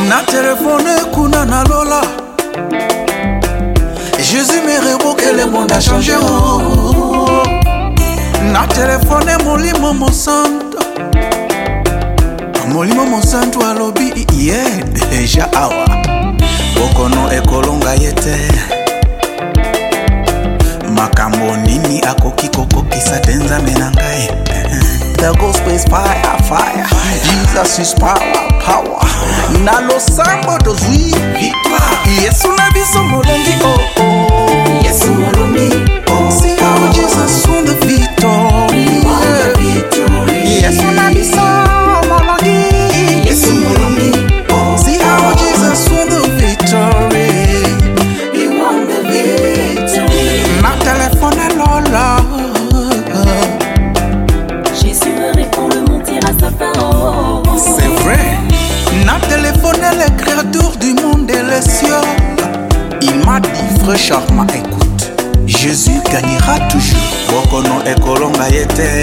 Na téléphone kuna na lola. Jésus me révoque et le monde a changé. Oh. Na téléphone molimo mo santo. Molimo mo santo alobi yeah deja awa. Bokono ekolonga yete. Makambo nini akoki kokokisa tenza menangai. The gospel is fire, fire. Jesus is power, power. Nalo sambo dozui victoire. Yesu na biso molongi oh oh. Yesu molongi oh. See how Jesus won the victory. Yesu na biso molongi. Yesu molongi oh. See how Jesus won the victory. He won the victory. Na téléphone lola. C'est vrai, n'a téléphoné le créateur du monde et les cieux. Il m'a dit, frère Charma, écoute, Jésus gagnera toujours. Bokono ekolonga yete.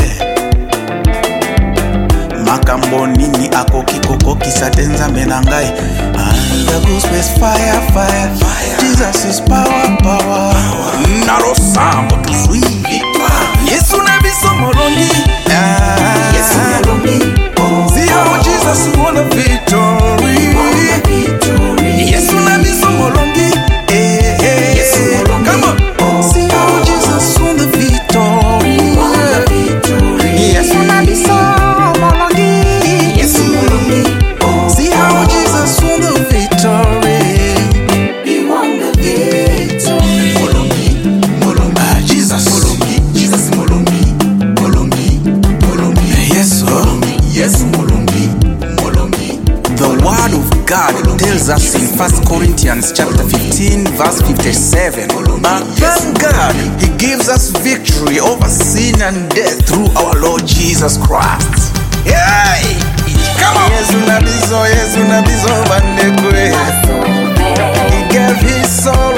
Makambo nini akoki kokoki satenza menangai. The gospel is fire, fire, fire. Jesus is power, power. Nalo sambo tuzui victoire. Yesu na biso molongi. Yesu molongi. See how Jesus won the victory. Yesu na biso molongi. Yesu molongi. Come on. See how Jesus won the victory. Yesu na biso molongi. Yesu molongi. See how Jesus won the victory. He won the victory. Molongi, molongi. Jesus molongi. Jesus molongi. Molongi, molongi. Yes, molongi. Yes, molongi, molongi. The word of God tells us in 1 Corinthians chapter 15 verse 57. But thank God, He gives us victory over sin and death through our Lord Jesus Christ. Hey! Come on! Yesu na bizo bandekwe. He gave His soul